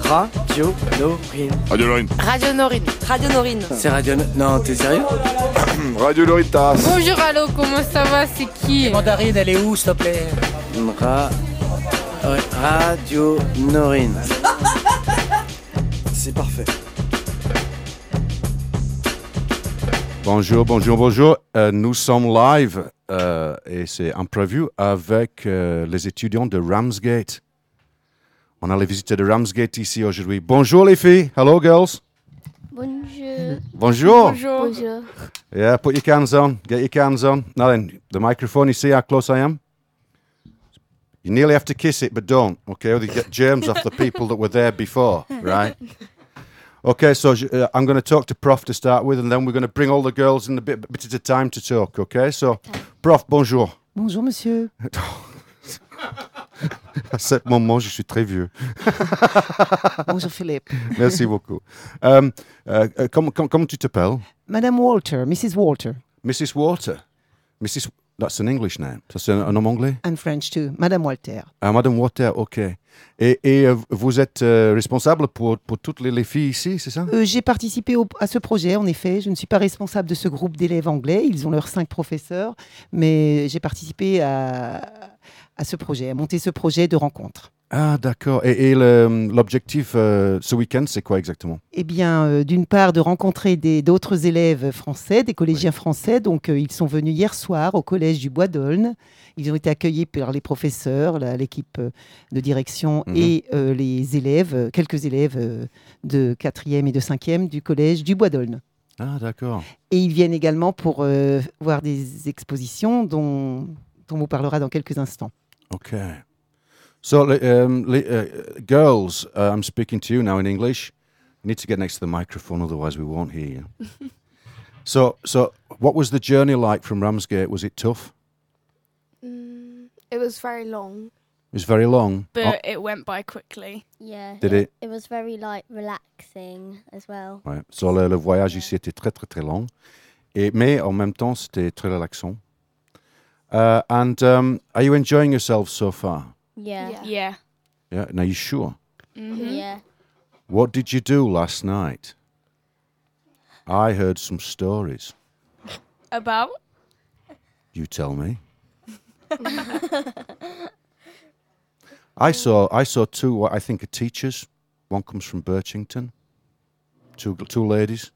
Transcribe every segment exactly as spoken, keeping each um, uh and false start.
Radio Norine. Radio Lorine. Radio Norine. Radio Norine. C'est Radio... No- Non, t'es sérieux? Radio Loritas. Bonjour, allô, comment ça va? C'est qui? Mandarine, elle est où, s'il te plaît? Ra... ouais, Radio Norine. C'est parfait. Bonjour, bonjour, bonjour. Euh, nous sommes live euh, et c'est en preview avec euh, les étudiants de Ramsgate. On a les visiteurs de Ramsgate ici aujourd'hui. Bonjour les filles. Hello girls. Bonjour. Bonjour. Bonjour. Bonjour. Yeah, put your cans on. Get your cans on. Now then, the microphone, you see how close I am? You nearly have to kiss it, but don't, okay? Or you get germs off the people that were there before, right? Okay, so uh, I'm going to talk to Prof to start with, and then we're going to bring all the girls in a bit, bit of time to talk, okay? So, okay. Prof, bonjour. Bonjour, monsieur. À ce moment, je suis très vieux. Bonjour, Philippe. Merci beaucoup. Um, uh, uh, comment, comment, comment tu t'appelles? Madame Walter, Missus Walter. Missus Walter. Missus That's an English name. Ça, c'est un, un nom anglais? And French too. Madame Walter. Ah, Madame Walter, ok. Et, et euh, vous êtes euh, responsable pour, pour toutes les, les filles ici, c'est ça? euh, J'ai participé au, à ce projet, en effet. Je ne suis pas responsable de ce groupe d'élèves anglais. Ils ont leurs cinq professeurs. Mais j'ai participé à, à ce projet, à monter ce projet de rencontre. Ah, d'accord. Et, et le, l'objectif euh, ce week-end, c'est quoi exactement? Eh bien, euh, d'une part, de rencontrer des, d'autres élèves français, des collégiens oui. français. Donc, euh, ils sont venus hier soir au collège du Bois d'Aulne. Ils ont été accueillis par les professeurs, la, l'équipe de direction mmh. et euh, les élèves, quelques élèves euh, de quatrième et de cinquième du collège du Bois d'Aulne. Ah, d'accord. Et ils viennent également pour euh, voir des expositions dont, dont on vous parlera dans quelques instants. OK. So, um, uh, girls, uh, I'm speaking to you now in English. You need to get next to the microphone, otherwise we won't hear you. so, so, what was the journey like from Ramsgate? Was it tough? Mm, it was very long. It was very long, but oh. it went by quickly. Yeah. Did it? It? It was very like relaxing as well. Ouais. So, le, le voyage yeah. ici était très très très long, et mais en même temps c'était très relaxant. Uh, and um, are you enjoying yourselves so far? Yeah. Yeah. Yeah. Yeah. Now, you sure? Mm-hmm. Yeah. What did you do last night? I heard some stories. About? You tell me. I saw I saw two what I think are teachers. One comes from Birchington. Two two ladies.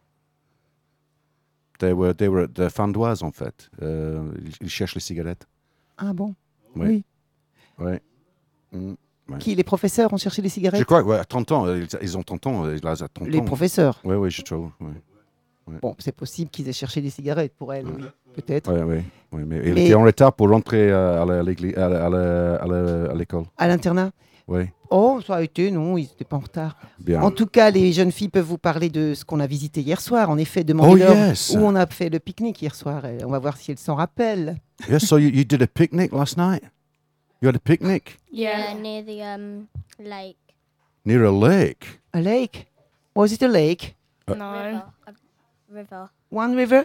They were they were at the Fandoise en fait. Uh, ils cherchent les cigarettes. Ah bon? Oui. Oui. Oui. Mm, ouais. Qui, les professeurs ont cherché les cigarettes? Je crois, ouais, à trente ans. Ils, ils ont trente ans. Là, à trente les ans. professeurs? Oui, oui, je trouve. Oui. Ouais. Bon, c'est possible qu'ils aient cherché des cigarettes pour elle, oui, peut-être. Oui, oui. oui mais il mais... était en retard pour rentrer à, la, à, la, à, la, à, la, à l'école. À l'internat? Oui. Oh, ça a été, non, ils n'étaient pas en retard. Bien. En tout cas, les jeunes filles peuvent vous parler de ce qu'on a visité hier soir. En effet, demandez-leur oh, yes. où on a fait le pique-nique hier soir. Et on va voir si elles s'en rappellent. Yes, so you, you did a picnic last night? You had a picnic? Yeah, yeah near the um, lake. Near a lake? A lake? Was it a lake? Uh, no. River. A river. One river?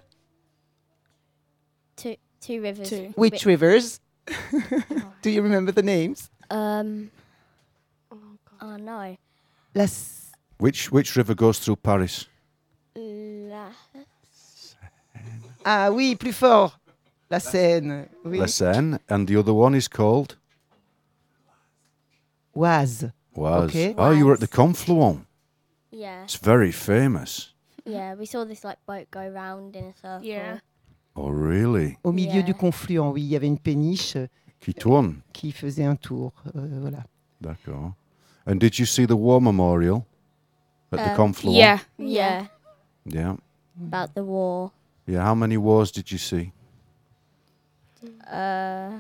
Two, two rivers. Two. Which rivers? Do you remember the names? Um... Oh no. La... Which which river goes through Paris? La... Ah oui, plus fort. La Seine. Oui. La Seine. And the other one is called? Oise. Oise. Okay. Oh, you were at the Confluent. Yeah. It's very famous. Yeah, we saw this like boat go round in a circle. Yeah. Oh, really? Au milieu yeah. du confluent, oui, il y avait une péniche qui tourne. Qui faisait un tour, euh, voilà. D'accord. And did you see the war memorial at um, the Confluent? Yeah. Yeah. Yeah. About the war. Yeah. How many wars did you see? Uh,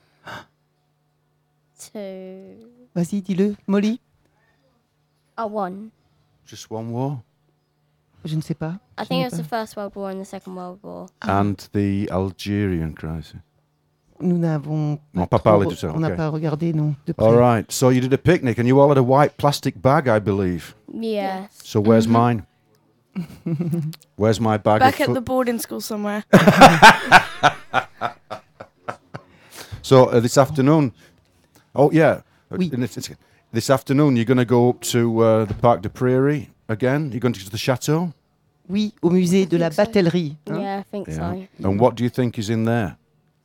two. Vas-y, dis-le, Molly. Oh, one. Just one war? Je ne sais pas. I Je think it was pas. the First World War and the Second World War. Ah. And the Algerian crisis. Nous n'avons pas, pas parlé de ça. On n'a okay. pas regardé, non. De près. All right. So you did a picnic and you all had a white plastic bag, I believe. Yeah. So where's mm-hmm. mine? Where's my bag? Back of at the boarding school somewhere. So uh, this afternoon. Oh yeah. Oui. It's, it's, this afternoon, you're going to go up to uh, the Parc de Prairie again? You're going to go to the chateau? Oui, au musée de la think so. batellerie. hein. Yeah, I think Yeah. so. And what do you think is in there?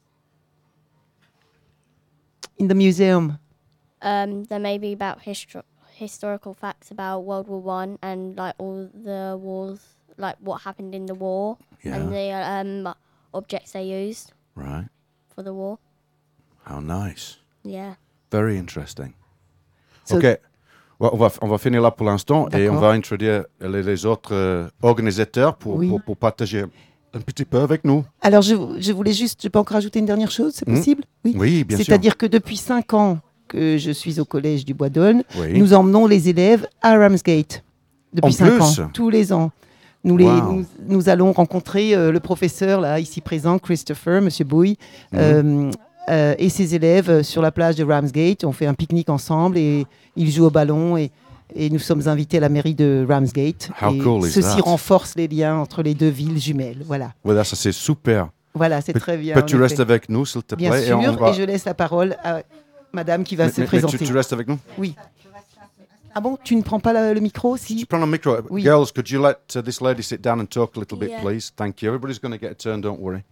In the museum. Um, there may be about histor- historical facts about World War One and like all the wars, like what happened in the war Yeah. and the um objects they used Right. for the war. How nice. Yeah. Very interesting. So- OK. Ouais, on, va, on va finir là pour l'instant et on D'accord. va introduire les, les autres euh, organisateurs pour, Oui. pour, pour partager un petit peu avec nous. Alors, je, je voulais juste, je peux encore rajouter une dernière chose, c'est Hmm. possible? Oui. Oui, bien sûr. C'est-à-dire que depuis cinq ans que je suis au collège du Bois d'Aulne, Oui. nous emmenons les élèves à Ramsgate. Depuis En cinq plus? ans, tous les ans. Nous, les, Wow. nous, nous allons rencontrer euh, le professeur, là, ici présent, Christopher, Monsieur Bouy, Mhm. euh, euh, et ses élèves euh, sur la plage de Ramsgate. On fait un pique-nique ensemble et ils jouent au ballon et, et nous sommes invités à la mairie de Ramsgate. How et cool is ceci that? renforce les liens entre les deux villes jumelles. Voilà, Voilà, ça c'est super. voilà c'est Peux- très bien. Peux-tu en rester effet. avec nous, s'il te Bien plaît? sûr, et, et, on va- je laisse la parole à Madame qui va Mais- se mais- mais présenter. tu, tu restes avec nous? Oui. Ah bon, tu ne prends pas la- le micro si Tu prends le micro. Oui. Girls, could you let uh, this lady sit down and talk a little bit, Yeah. please? Thank you. Everybody's going to get a turn, don't worry.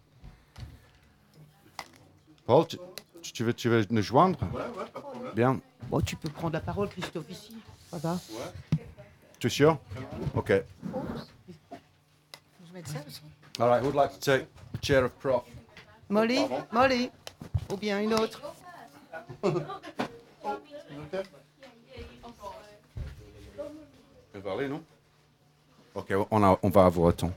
Paul, tu, tu veux, tu veux nous joindre? Bien. Bon, tu peux prendre la parole, Christophe, ici. Ça va? Tu es sûr? OK. All right, who would like to take the chair of prof? Molly, Molly, ou bien une autre. Elle va aller, non? OK, on, a, on va avoir le temps.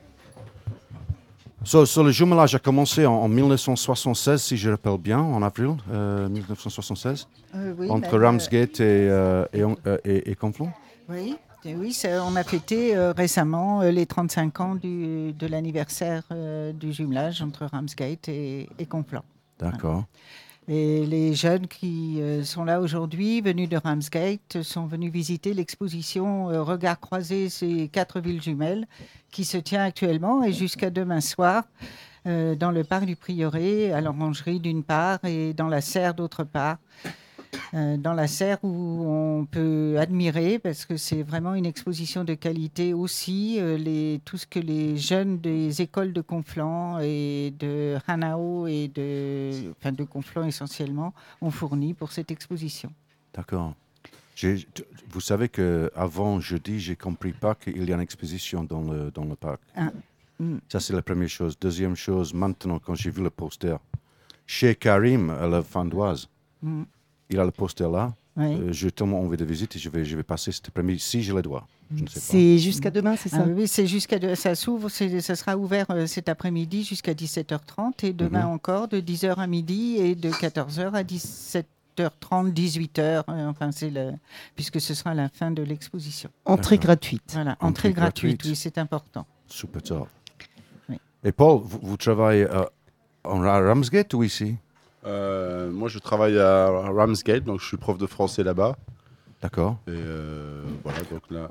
So, so, le jumelage a commencé en, en mille neuf cent soixante-seize, si je rappelle bien, en avril euh, mille neuf cent soixante-seize, Euh, oui, entre même, euh, Ramsgate et, euh, et, euh, et, et Conflans. Oui, et oui ça, on a fêté euh, récemment euh, les trente-cinq ans du, de l'anniversaire euh, du jumelage entre Ramsgate et, et Conflans. D'accord. Et les jeunes qui euh, sont là aujourd'hui, venus de Ramsgate, sont venus visiter l'exposition euh, Regards croisés, ces quatre villes jumelles, qui se tient actuellement et jusqu'à demain soir euh, dans le parc du Prieuré, à l'Orangerie d'une part et dans la serre d'autre part. Euh, dans la serre où on peut admirer, parce que c'est vraiment une exposition de qualité aussi, euh, les, tout ce que les jeunes des écoles de Conflans et de Hanao et de, enfin de Conflans essentiellement ont fourni pour cette exposition. D'accord. J'ai- t- Vous savez qu'avant jeudi, j'ai compris pas qu'il y a une exposition dans le, dans le parc. Ah, mm. Ça, c'est la première chose. Deuxième chose, maintenant, quand j'ai vu le poster, chez Karim, à la Fandoise, Mm. il a le poster là. Oui. Euh, j'ai tellement envie de visiter, je vais, je vais passer cet après-midi, si je le dois. Je ne sais pas. C'est jusqu'à demain, c'est Ah ça? oui, c'est jusqu'à de- ça s'ouvre, c'est- ça sera ouvert euh, cet après-midi jusqu'à dix-sept heures trente et demain Mhm. encore de dix heures à midi et de quatorze heures à dix-sept heures trente, dix-huit heures, euh, enfin c'est le, puisque ce sera la fin de l'exposition. Entrée D'accord. gratuite. Voilà, Entrée entrée gratuite, gratuite. oui, c'est important. Super top. Oui. Et Paul, vous, vous travaillez euh, en à Ramsgate ou ici? Euh, moi, je travaille à Ramsgate, donc je suis prof de français là-bas. D'accord. Et euh, voilà, donc là.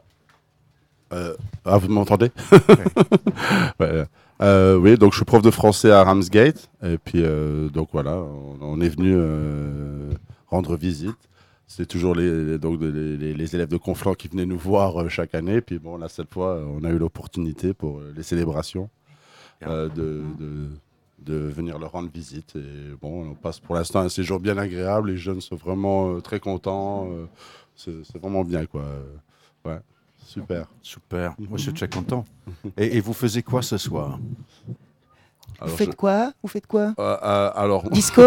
Euh, ah, vous m'entendez? Ouais. Euh, Oui, donc je suis prof de français à Ramsgate. Et puis, euh, donc voilà, on, on est venu euh, rendre visite. C'est toujours les, les- donc les, les- les élèves de Conflans qui venaient nous voir euh, chaque année. Puis bon, là, cette fois, euh, on a eu l'opportunité pour euh, les célébrations euh, de, de, de venir leur rendre visite. Et bon, on passe pour l'instant un séjour bien agréable. Les jeunes sont vraiment euh, très contents. euh, c'est c'est vraiment bien, quoi. Euh, Ouais, super. Super. Moi, je suis très content. Et, et vous faisiez quoi ce soir? Vous Alors, faites je- quoi? Vous faites quoi? Euh, euh, alors, Disco?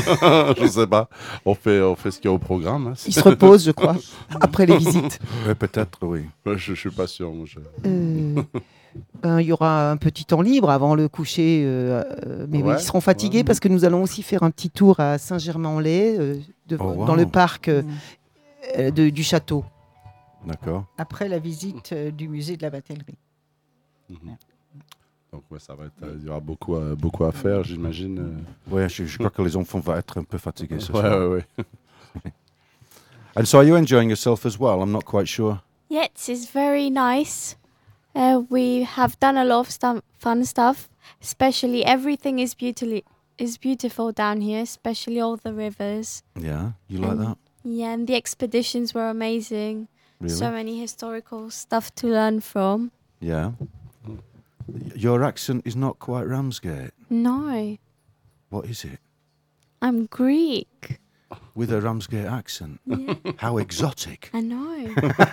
je sais pas. On fait, on fait ce qu'il y a au programme. hein. Il se repose, je crois, après les visites. Ouais, peut-être, oui. Ouais, je, je suis pas sûr. moi, je- Euh, ben, il y aura un petit temps libre avant le coucher, euh, euh, mais oui, Ouais, ils seront fatigués ouais. parce que nous allons aussi faire un petit tour à Saint-Germain-en-Laye, euh, de- Oh, wow. dans le parc euh, Mm. euh, de- du château. D'accord. Après la visite euh, du musée de la batellerie. Mhm. Donc, ouais, ça va être, euh, il y aura beaucoup, à- beaucoup à faire, j'imagine. euh. Ouais, je, je crois que les enfants vont être un peu fatigués ce Ouais, soir. ouais, ouais. And so are you enjoying yourself as well? I'm not quite sure. Yes, it's very nice. Uh, we have done a lot of stu- fun stuff. Especially everything is beautifully is beautiful down here. Especially all the rivers. Yeah, you like Um, that? Yeah, and the expeditions were amazing. Really? So many historical stuff to learn from. Yeah. Your accent is not quite Ramsgate. No, What is it? I'm Greek. With a Ramsgate accent. Yeah, How exotic. I know.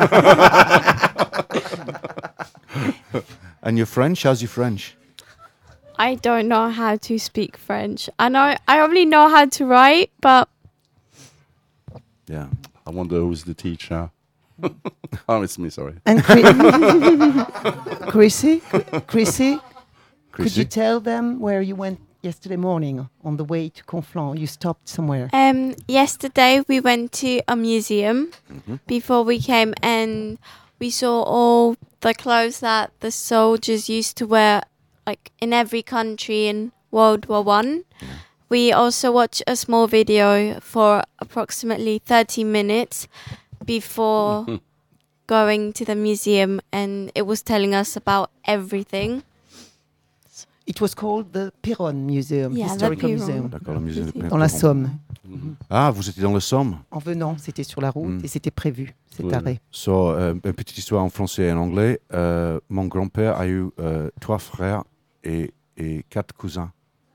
And you're French? How's your French? I don't know how to speak French. I know I only know how to write, but Yeah. I wonder who's the teacher. Oh, it's me, sorry. And Chri- Chrissy, Chrissy, could you Chrissy? tell them where you went yesterday morning on the way to Conflans? You stopped somewhere. um, yesterday we went to a museum Mhm. before we came, and we saw all the clothes that the soldiers used to wear, like in every country in World War One. We also watched a small video for approximately thirty minutes before going to the museum, and it was telling us about everything. It was called the Péronne Museum, Yeah, the Historical Péronne. Museum, D'accord, le musée de dans la Perron. Somme. Ah, vous étiez dans le Somme. En venant, c'était sur la route Mm. et c'était prévu, cet Oui. arrêt. So, euh, une petite histoire en français et en anglais. Euh, mon grand-père a eu euh, trois frères et, et quatre cousins.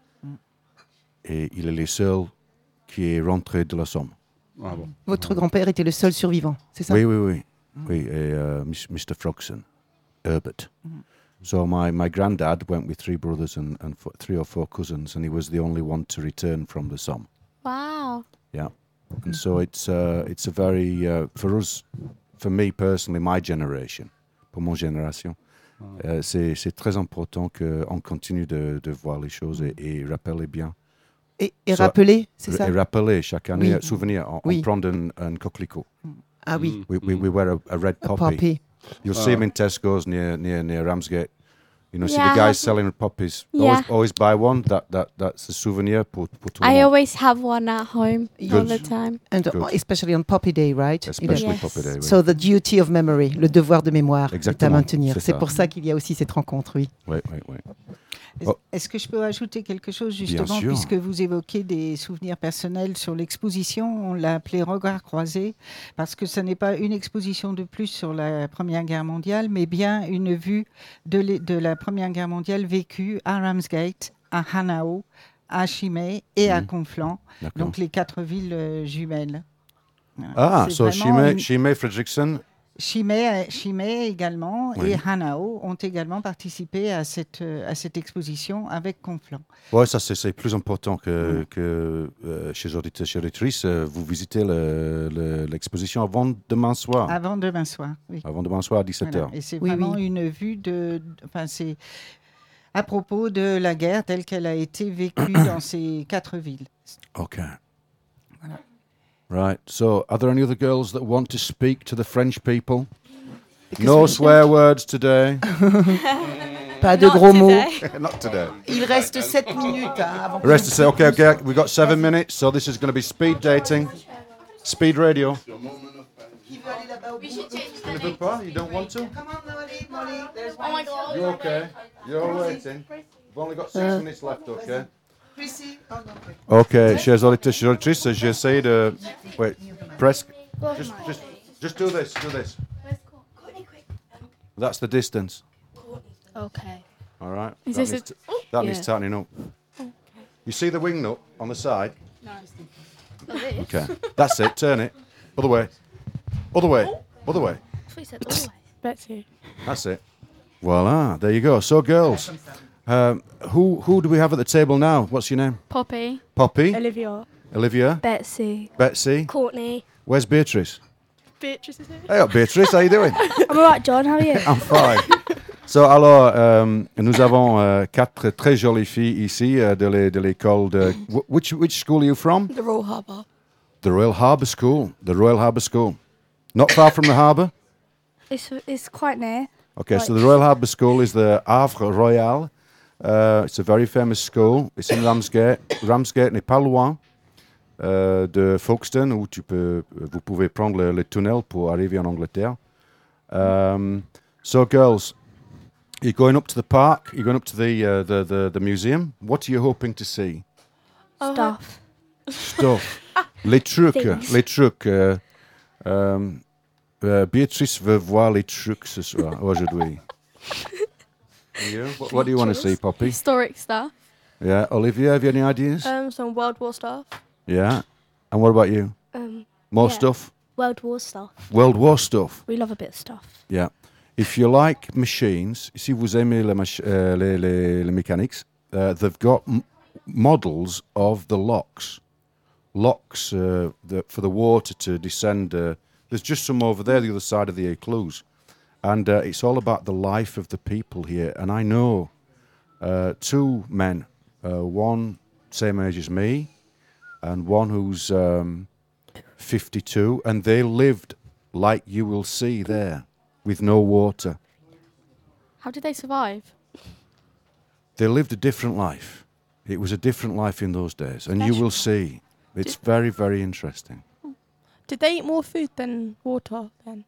Et il est le seul qui est rentré de la Somme. Ah bon. Votre grand-père était le seul survivant, c'est ça? Oui, oui, oui. Oui, et euh, Mis- mister Frogson, Herbert. So my, my granddad went with three brothers and, and fo- three or four cousins, and he was the only one to return from the Somme. Wow. Yeah, and so it's uh, it's a very uh, for us, for me personally, my generation, pour mon génération, euh, c'est c'est très important qu'on continue de, de voir les choses et, et rappeler bien. Et, et So- rappeler, c'est ça? Et rappeler chaque année, Oui. souvenir, on, Oui. on prend un, un coquelicot. Ah oui, We, we, we wear a, a red a poppy. poppy. You'll see them in Tesco's near near near Ramsgate. You know, see Yeah, the I guys have- selling poppies. Yeah. Always, always buy one. That that that's a souvenir pour, pour tout le I monde. always have one at home all Good. the time. And Good. especially on Poppy Day, right? Il a- Especially Yes. Poppy Day. oui. So the duty of memory, le devoir de mémoire est à Exactement, maintenir. c'est C'est ça. pour ça qu'il y a aussi cette rencontre, oui. Oui, oui, oui. Est-ce Oh. est-ce que je peux ajouter quelque chose justement, sûr. puisque vous évoquez des souvenirs personnels sur l'exposition, on l'a appelé Regard croisé, parce que ce n'est pas une exposition de plus sur la Première Guerre mondiale, mais bien une vue de, l'é- de la Première Guerre mondiale vécue à Ramsgate, à Hanau, à Chimay et à Mhm. Conflans, D'accord. donc les quatre villes euh, jumelles. Voilà. Ah, C'est so vraiment Chimay, une- Chimay Fredrickson. Chimay, Chimay également Oui. et Hanau ont également participé à cette, euh, à cette exposition avec Conflans. Ouais, ça c'est c'est plus important que, que euh, chez auditeurs, chez auditrices, euh, vous visitez le- le- l'exposition avant demain soir. Avant demain soir, oui. Avant demain soir à dix-sept Voilà. heures. Et c'est Oui, vraiment oui. une vue de. de- Enfin, c'est à propos de la guerre telle qu'elle a été vécue dans ces quatre villes. Okay. Right. So, are there any other girls that want to speak to the French people? No swear words today. Pas de gros mots. Not today. Il reste sept minutes hein, avant The rest to say, okay, okay, we've got seven minutes, so this is going to be speed dating, speed radio. You ne veux pas? You don't want to? Oh my god. You're okay. You're waiting. We've only got six minutes left, okay? Okay, chers auditeurs, chers auditrices, j'essaie de... Wait, press... Just, just, just do this, do this. That's the distance. Okay. All right? Is that this needs, a- t- that needs Yeah. tightening up. You see the wing nut on the side? Okay, that's it. Turn it. Other way. Other way. Other way. Betsy. That's it. Voila. There you go. So, girls, um, who who do we have at the table now? What's your name? Poppy. Poppy. Olivia. Olivia. Betsy. Betsy. Courtney. Where's Beatrice? Beatrice is here. Hey up, Beatrice. How you doing? I'm alright, John. How are you? I'm fine. So, alors, euh, nous avons euh, quatre très jolies filles ici euh, de l'é- de l'école de... wh- Which, which school are you from? The Royal Harbour. The Royal Harbour School. The Royal Harbour School. Not far from the harbour? It's it's quite near. Okay, so the Royal Harbour School is the Havre Royal. Uh, it's a very famous school. It's in Ramsgate. Ramsgate n'est pas loin euh, de Folkestone, où tu peux, vous pouvez prendre le, le tunnel pour arriver en Angleterre. Um, so, girls, you're going up to the park. You're going up to the, uh, the the the museum. What are you hoping to see? Stuff. Stuff. Les trucs, Things. les trucs. euh, euh, euh, Béatrice veut voir les trucs ce soir, aujourd'hui. You? What, what do you want to see, Poppy? Historic stuff. Yeah, Olivia, have you any ideas? Um, some World War stuff. Yeah. And what about you? Um, More yeah. stuff? World War stuff. World War stuff. We love a bit of stuff. Yeah. If you like machines, si vous aimez les, mach- uh, les, les, les mechanics, uh, they've got m- models of the locks. Locks uh, the, for the water to descend. Uh, there's just some over there, the other side of the Écluse. And uh, it's all about the life of the people here. And I know uh, two men, uh, one same age as me, and one who's um, fifty-two, and they lived like you will see there, with no water. How did they survive? They lived a different life. It was a different life in those days, and you will see. It's very, very interesting. Did they eat more food than water then?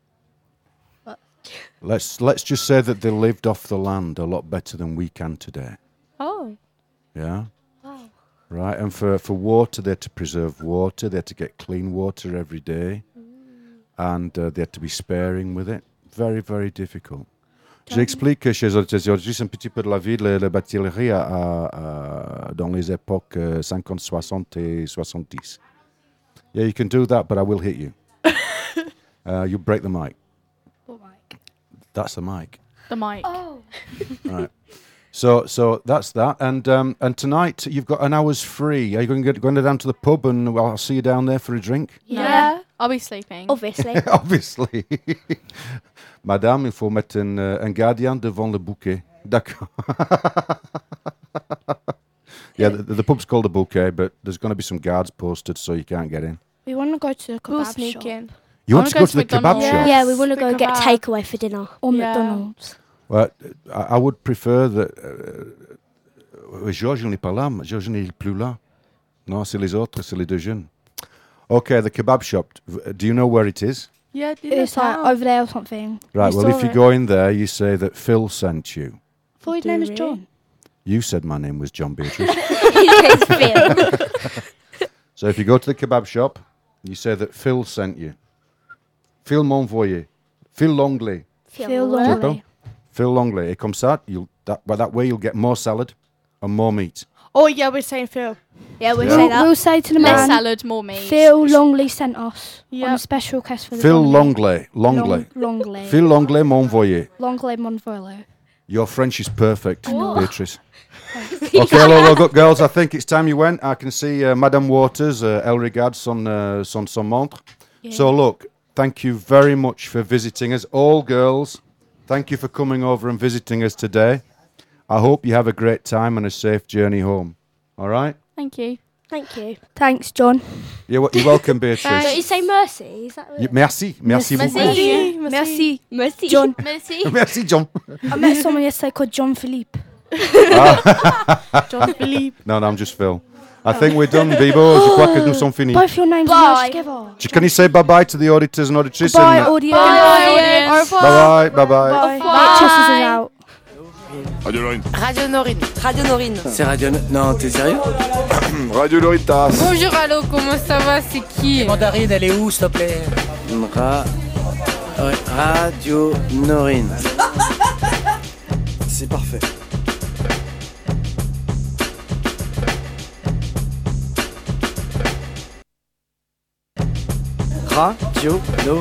Let's let's just say that they lived off the land a lot better than we can today. Oh. Yeah. Right, and for, for water, they had to preserve water. They had to get clean water every day, and uh, they had to be sparing with it. Very, very difficult. J'explique chez auditeurs juste un petit peu de la vie de la bâtillerie à, à, à, dans les époques euh, cinquante, soixante et soixante-dix. Yeah, you can do that, but I will hit you. uh, you break the mic. What mic? That's the mic. The mic. Oh. Right. So, so that's that, and um, and tonight you've got an hour's free. Are you going to get, going down to the pub, and well, I'll see you down there for a drink? Yeah. I'll be sleeping. Obviously. Obviously. Madame, il faut mettre un, euh, un gardien devant le bouquet. D'accord. Yeah, the, the pub's called a bouquet, but there's going to be some guards posted so you can't get in. We want to go to the kebab We'll shop. sneak in. You I want to wanna go to the kebab McDonald's. shop? Yeah, we want to The go get kebab. takeaway for dinner. Or Yeah. McDonald's. Well, I, I would prefer that... Uh, Georges n'est pas là, mais Georges n'est plus là. Non, c'est les autres, c'est les deux jeunes. Okay, the kebab shop. V- Do you know where it is? Yeah, It's like over there or something. Right, We well, if saw you it. go in there, you say that Phil sent you. I thought his Do name was we? John. You said my name was John Beatrice. It's Phil. So if you go to the kebab shop, you say that Phil sent you. Phil m'envoyer. Phil Longley. Phil Longley. Longley. Phil Longley. Et comme ça, you'll, that, by that way you'll get more salad and more meat. Oh yeah, we're saying Phil. Yeah, we'll Yeah. say that. We'll say to the Less man, salad, more meat. Phil Longley sent us on Yep. a special request for the Phil Longley. Longley. Longley. Long, Longley. Phil Longley m'envoyer. Longley Monvolo. Your French is perfect, Beatrice. Okay, hello, well, good girls. I think it's time you went. I can see uh, Madame Waters, uh, Elle regarde son, uh, son, son montre. So, look, thank you very much for visiting us. All girls, thank you for coming over and visiting us today. I hope you have a great time and a safe journey home. All right? Thank you. Thank you. Thanks, John. You're, you're welcome, Beatrice. Don't you say mercy? Is that You- merci. Merci beaucoup. Merci. Merci. mercy? John. Merci. Merci, John. I met someone yesterday called John Philippe. John Philippe. No, no, I'm just Phil. I think we're done, Bibo. Je crois que nous sommes finis. Both your names Bye. merged together. Can you say bye-bye to the auditors and auditrices? Bye, and, uh, audience. Bye, audience. Bye-bye. Bye-bye. Beatrice is out. Radio Lorine. Radio Norine. Radio Norine. C'est Radio... Non, t'es sérieux? Radio Loritas. Bonjour, allô, comment ça va? C'est qui? Mandarine, elle est où, s'il te plaît? Ra... ouais, Radio Norine. C'est parfait. Radio Norine.